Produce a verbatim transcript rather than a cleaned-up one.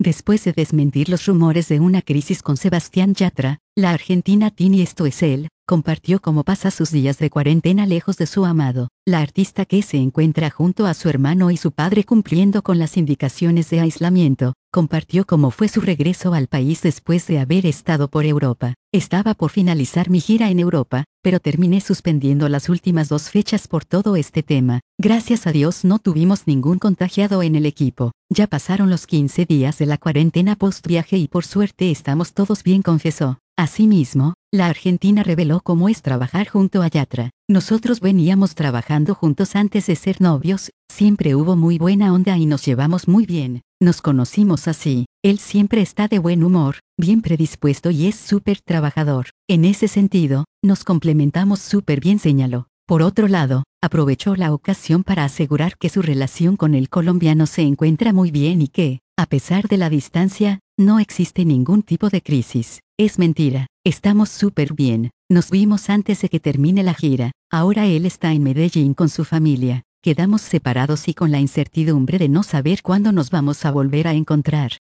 Después de desmentir los rumores de una crisis con Sebastián Yatra, la argentina Tini Esto es él, compartió cómo pasa sus días de cuarentena lejos de su amado. La artista, que se encuentra junto a su hermano y su padre cumpliendo con las indicaciones de aislamiento, compartió cómo fue su regreso al país después de haber estado por Europa. Estaba por finalizar mi gira en Europa, pero terminé suspendiendo las últimas dos fechas por todo este tema. Gracias a Dios no tuvimos ningún contagiado en el equipo. Ya pasaron los quince días de la cuarentena post viaje y por suerte estamos todos bien, confesó. Asimismo, la argentina reveló cómo es trabajar junto a Yatra. Nosotros veníamos trabajando juntos antes de ser novios, siempre hubo muy buena onda y nos llevamos muy bien. Nos conocimos así. Él siempre está de buen humor, bien predispuesto y es súper trabajador. En ese sentido, nos complementamos súper bien, señaló. Por otro lado, aprovechó la ocasión para asegurar que su relación con el colombiano se encuentra muy bien y que, a pesar de la distancia, no existe ningún tipo de crisis. Es mentira, estamos súper bien. Nos vimos antes de que termine la gira. Ahora él está en Medellín con su familia. Quedamos separados y con la incertidumbre de no saber cuándo nos vamos a volver a encontrar.